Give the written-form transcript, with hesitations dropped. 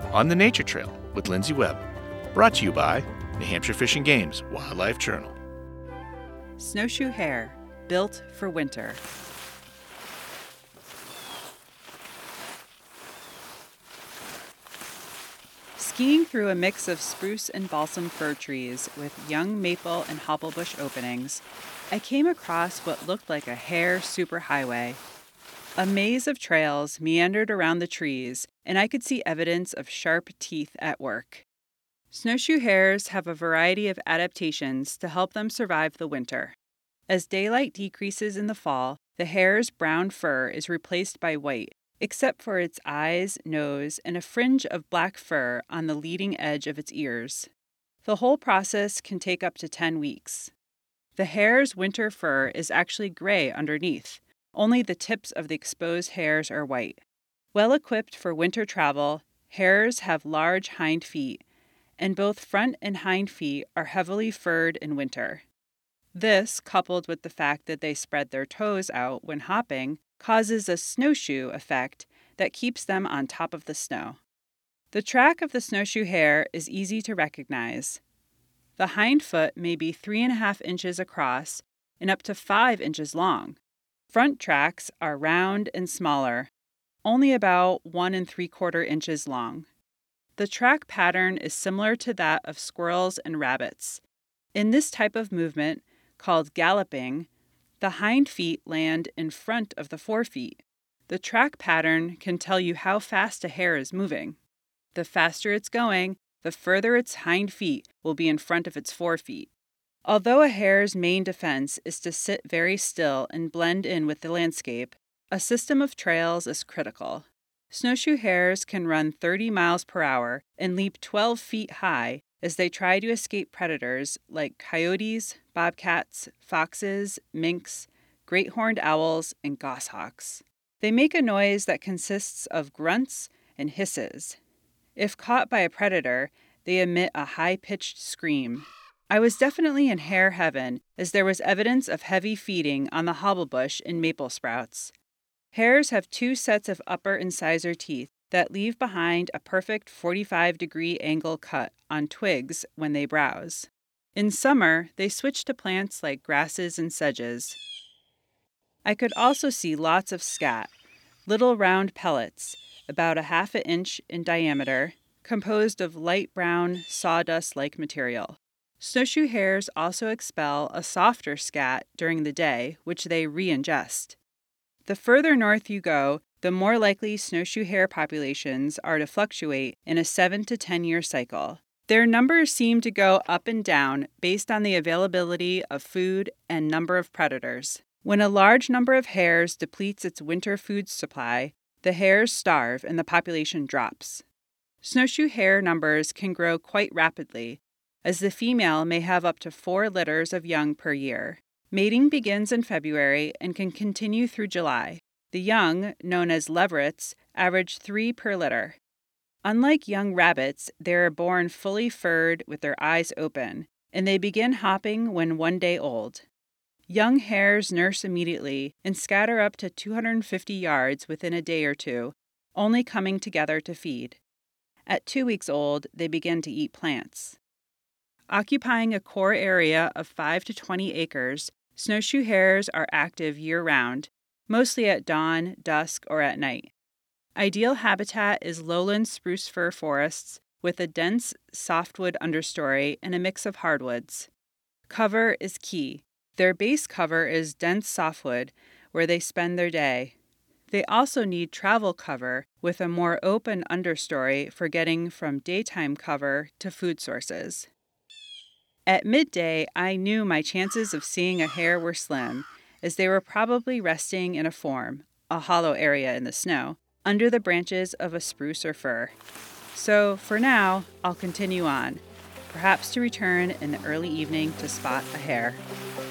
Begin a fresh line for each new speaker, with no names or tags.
on the Nature Trail with Lindsay Webb. Brought to you by New Hampshire Fish and Game's Wildlife Journal.
Snowshoe hare, built for winter. Skiing through a mix of spruce and balsam fir trees with young maple and hobblebush openings, I came across what looked like a hare superhighway. A maze of trails meandered around the trees, and I could see evidence of sharp teeth at work. Snowshoe hares have a variety of adaptations to help them survive the winter. As daylight decreases in the fall, the hare's brown fur is replaced by white, except for its eyes, nose, and a fringe of black fur on the leading edge of its ears. The whole process can take up to 10 weeks. The hare's winter fur is actually gray underneath. Only the tips of the exposed hairs are white. Well equipped for winter travel, hares have large hind feet, and both front and hind feet are heavily furred in winter. This, coupled with the fact that they spread their toes out when hopping, causes a snowshoe effect that keeps them on top of the snow. The track of the snowshoe hare is easy to recognize. The hind foot may be 3.5 inches across and up to 5 inches long. Front tracks are round and smaller, only about 1 3/4 inches long. The track pattern is similar to that of squirrels and rabbits. In this type of movement, called galloping, the hind feet land in front of the forefeet. The track pattern can tell you how fast a hare is moving. The faster it's going, the further its hind feet will be in front of its forefeet. Although a hare's main defense is to sit very still and blend in with the landscape, a system of trails is critical. Snowshoe hares can run 30 miles per hour and leap 12 feet high as they try to escape predators like coyotes, bobcats, foxes, minks, great horned owls, and goshawks. They make a noise that consists of grunts and hisses. If caught by a predator, they emit a high-pitched scream. I was definitely in hare heaven, as there was evidence of heavy feeding on the hobblebush and maple sprouts. Hares have 2 sets of upper incisor teeth that leave behind a perfect 45-degree angle cut on twigs when they browse. In summer, they switch to plants like grasses and sedges. I could also see lots of scat, little round pellets, about 1/2 inch in diameter, composed of light brown, sawdust-like material. Snowshoe hares also expel a softer scat during the day, which they re-ingest. The further north you go, the more likely snowshoe hare populations are to fluctuate in a 7 to 10 year cycle. Their numbers seem to go up and down based on the availability of food and number of predators. When a large number of hares depletes its winter food supply, the hares starve and the population drops. Snowshoe hare numbers can grow quite rapidly, as the female may have up to 4 litters of young per year. Mating begins in February and can continue through July. The young, known as leverets, average 3 per litter. Unlike young rabbits, they are born fully furred with their eyes open, and they begin hopping when 1 day old. Young hares nurse immediately and scatter up to 250 yards within a day or two, only coming together to feed. At 2 weeks old, they begin to eat plants. Occupying a core area of 5 to 20 acres, snowshoe hares are active year-round, mostly at dawn, dusk, or at night. Ideal habitat is lowland spruce fir forests with a dense softwood understory and a mix of hardwoods. Cover is key. Their base cover is dense softwood, where they spend their day. They also need travel cover with a more open understory for getting from daytime cover to food sources. At midday, I knew my chances of seeing a hare were slim, as they were probably resting in a form, a hollow area in the snow, under the branches of a spruce or fir. So, for now, I'll continue on, perhaps to return in the early evening to spot a hare.